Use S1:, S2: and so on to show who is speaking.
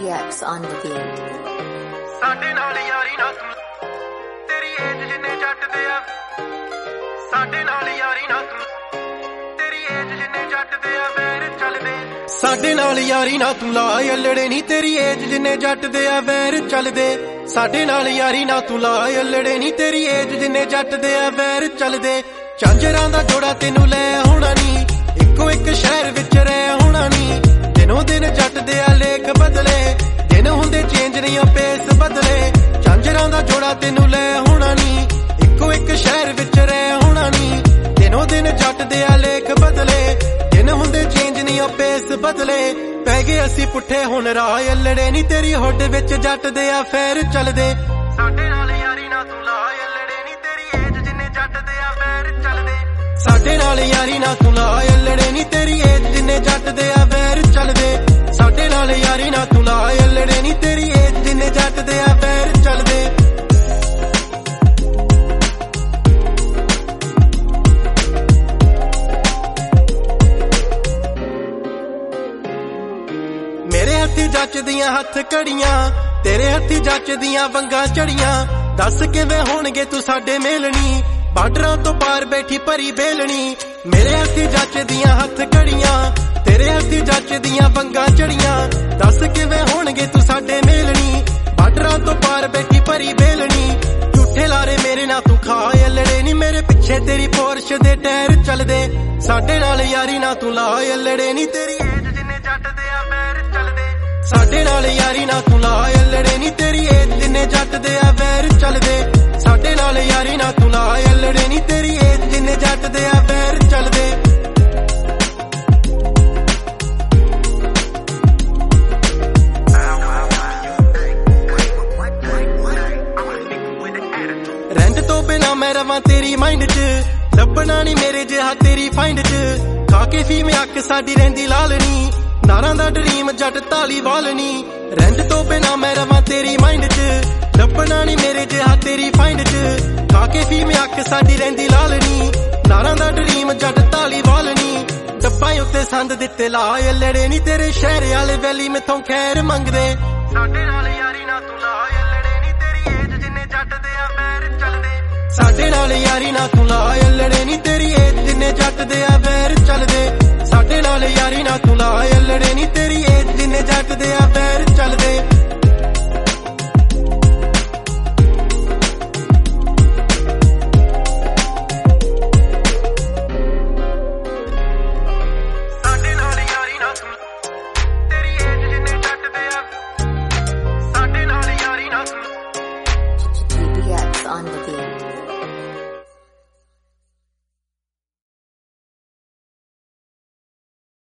S1: DX on the beat.
S2: ਸਾਡੇ ਨਾਲ ਯਾਰੀ ਨਾ ਤੂੰ ਤੇਰੀ ਏਜ ਜਿੰਨੇ ਜੱਟ ਦੇ ਆ ਸਾਡੇ ਨਾਲ ਯਾਰੀ ਨਾ ਤੂੰ ਤੇਰੀ ਏਜ ਜਿੰਨੇ ਜੱਟ ਦੇ ਆ ਵੈਰ ਚੱਲਦੇ ਸਾਡੇ ਨਾਲ ਯਾਰੀ ਨਾ ਤੂੰ ਲਾ ਅਲੜੇ ਨਹੀਂ ਤੇਰੀ ਏਜ ਜਿੰਨੇ ਜੱਟ ਦੇ ਆ ਵੈਰ ਚੱਲਦੇ ਸਾਡੇ ਨਾਲ ਯਾਰੀ ਨਾ ਤੂੰ ਲਾ ਅਲੜੇ ਨਹੀਂ ਤੇਰੀ ਏਜ ਜਿੰਨੇ ਜੱਟ ਦੇ ਆ ਵੈਰ ਚੱਲਦੇ ਝਾਂਜਰਾਂ ਦਾ ਜੋੜਾ ਤੈਨੂੰ ਲੈ ਹੋਣਾ ਨਹੀਂ ਇੱਕੋ ਇੱਕ ਸ਼ਹਿਰ ਵਿੱਚ ਰਹਿ ਹੋਣਾ ਨਹੀਂ ਦਿਨੋਂ ਦਿਨ ਜੱਟ ਦੇ ਆ ਲੇਖ ਬਦਲੇ ਦਿਨ ਹੁੰਦੇ ਚੇਂਜ ਨਹੀਂ ਪੇਸ ਬਦਲੇ ਝਾਂਜਰਾਂ ਦਾ ਜੋੜਾ ਤੈਨੂੰ ਲੈ ਹੋਣਾ ਨਹੀਂ ਇੱਕੋ ਇੱਕ ਸ਼ਹਿਰ ਵਿੱਚ ਰਹਿ ਹੋਣਾ ਨਹੀਂ ਦਿਨੋਂ ਦਿਨ ਜੱਟ ਦੇ ਆ ਲੇਖ ਬਦਲੇ ਦਿਨ ਹੁੰਦੇ ਚੇਂਜ ਨਹੀਂ ਪੇਸ ਬਦਲੇ ਪੈ ਗਏ ਅਸੀਂ ਪੁੱਠੇ ਹੁਣ ਰਾਹ ਅਲੜੇ ਨਹੀਂ ਤੇਰੀ ਹੁੱਡ ਵਿੱਚ ਜੱਟ ਦੇ ਆ ਫੇਰ ਚੱਲਦੇ ਸਾਡੇ ਨਾਲ ਯਾਰੀ ਨਾ ਤੂੰ ਲਾ ਅਲੜੇ ਨਹੀਂ ਤੇਰੀ ਏਜ ਜਿੰਨੇ ਜੱਟ ਦੇ ਆ ਫੇਰ ਚੱਲਦੇ ਸਾਡੇ ਨਾਲ ਯਾਰੀ ਨਾ ਤੂੰ ਲਾ ਅਲੜੇ ਨਹੀਂ ਤੇਰੀ ਏਜ ਜਿੰਨੇ ਜੱਟ ਦੇ ਆ ਫੇਰ ਚੱਲਦੇ ਸਾਡੇ ਨਾਲ ਯਾਰੀ ਨਾ ਤੂੰ ਲਾ ਅਲੜੇ ਨਹੀਂ ਤੇਰੀ ਏਜ ਜਿੰਨੇ ਜੱਟ ਦੇ ਆ ਫੇਰ ਚੱਲਦੇ ਮੇਰੇ ਹੱਥੀ ਜੱਚਦੀਆਂ ਹੱਥ ਘੜੀਆਂ ਤੇਰੇ ਹੱਥੀ ਜੱਚਦੀਆਂ ਵੰਗਾਂ ਚੜੀਆਂ ਦੱਸ ਕਿਵੇਂ ਹੋਣਗੇ ਤੂੰ ਸਾਡੇ ਮੇਲਣੀ ਬਾਰਡਰਾਂ ਤੋਂ ਪਾਰ ਬੈਠੀ ਭਰੀ ਬੇਲਣੀ ਮੇਰੇ ਹੱਥੀ ਜੱਚਦੀਆਂ ਹੱਥ ਘੜੀਆਂ ਤੇਰੇ ਹੱਥੀ ਜੱਚਦੀਆਂ ਵੰਗਾਂ ਚੜੀਆਂ ਦੱਸ ਕਿਵੇਂ ਹੋਣਗੇ ਤੂੰ ਸਾਡੇ ਮੇਲਣੀ ਬਾਰਡਰਾਂ ਤੋਂ ਪਾਰ ਬੈਠੀ ਭਰੀ ਬੇਲਣੀ ਝੂਠੇ ਲਾਰੇ ਮੇਰੇ ਨਾਲ ਤੂੰ ਖਾ ਅਲੜੇ ਨਹੀਂ ਮੇਰੇ ਪਿੱਛੇ ਤੇਰੀ ਪੋਰਸ਼ ਦੇ ਟਾਇਰ ਚੱਲਦੇ ਸਾਡੇ ਨਾਲ ਯਾਰੀ ਨਾ ਤੂੰ ਲਾ ਅਲੜੇ ਨਹੀਂ ਤੇਰੀ ਏਜ ਜਿੰਨੇ ਜੱਟ ਦੇ ਆ ਵੈਰ ਚੱਲਦੇ ਸਾਡੇ ਨਾਲ ਯਾਰੀ ਨਾ ਤੂੰ ਲਾ ਅਲੜੇ ਨਹੀਂ ਤੇਰੀ ਏਜ ਜਿੰਨੇ ਜੱਟ ਦੇ ਆ ਵੈਰ ਚੱਲਦੇ ਸਾਡੇ ਨਾਲ ਯਾਰੀ ਨਾ ਤੂੰ ਲਾ ਅਲੜੇ ਨਹੀਂ ਤੇਰੀ ਏਜ ਜਿੰਨੇ ਜੱਟ ਦੇ ਆ ਵੈਰ ਚੱਲਦੇ ਰੈਂਟ ਤੋਂ ਬਿਨਾ ਮੈਂ ਰਵਾਂ ਤੇਰੀ ਮਾਈਂਡ 'ਚ ਲੱਭਣਾ ਨਹੀਂ ਮੇਰੇ ਜਿਹਾ ਤੇਰੀ ਫਾਈਂਡ 'ਚ ਖਾ ਕੇ ਫੀਮ ਅੱਖ ਸਾਡੀ ਰਹਿੰਦੀ ਲਾਲਣੀ ਨਾਰਾਂ ਦਾ ਡਰੀਮ ਜੱਟ ਤਾਲੀ ਵਾਲਣੀ ਰੈਂਟ ਤੋਂ ਬਿਨਾ ਮੈਂ ਰਵਾਂ ਤੇਰੀ ਮਾਈਂਡ 'ਚ ਲੱਭਣਾ ਨਹੀਂ ਮੇਰੇ ਜਿਹਾ ਤੇਰੀ ਫਾਈਂਡ 'ਚ ਖਾ ਕੇ ਫੀਮ ਅੱਖ ਸਾਡੀ ਰਹਿੰਦੀ ਲਾਲਣੀ ਨਾਰਾਂ ਦਾ ਡਰੀਮ ਜੱਟ ਤਾਲੀ ਵਾਲਣੀ ਡੱਬਾਂ ਉੱਤੇ ਸੰਦ ਦਿੱਤੇ ਲਾ ਅਲੜੇ ਨਹੀਂ ਤੇਰੇ ਸ਼ਹਿਰ ਵਾਲੇ ਵੈਲੀ ਮੈਥੋਂ ਖੈਰ ਮੰਗਦੇ ਸਾਡੇ ਨਾਲ ਯਾਰੀ ਨਾ ਤੂੰ ਲਾ ਅਲੜੇ ਨਹੀਂ ਤੇਰੀ ਏਜ ਜਿੰਨੇ ਜੱਟ ਦੇ ਆ ਵੈਰ ਚੱਲਦੇ ਸਾਡੇ ਨਾਲ ਯਾਰੀ ਨਾ ਤੂੰ ਲਾ ਅਲੜੇ ਨਹੀਂ ਤੇਰੀ ਏਜ ਜਿੰਨੇ ਜੱਟ ਦੇ ਆ ਵੈਰ ਚੱਲਦੇ ਸਾਡੇ ਨਾਲ ਯਾਰੀ ਨਾ ਤੂੰ ਲਾ ਅਲੜੇ ਨਹੀਂ ਤੇਰੀ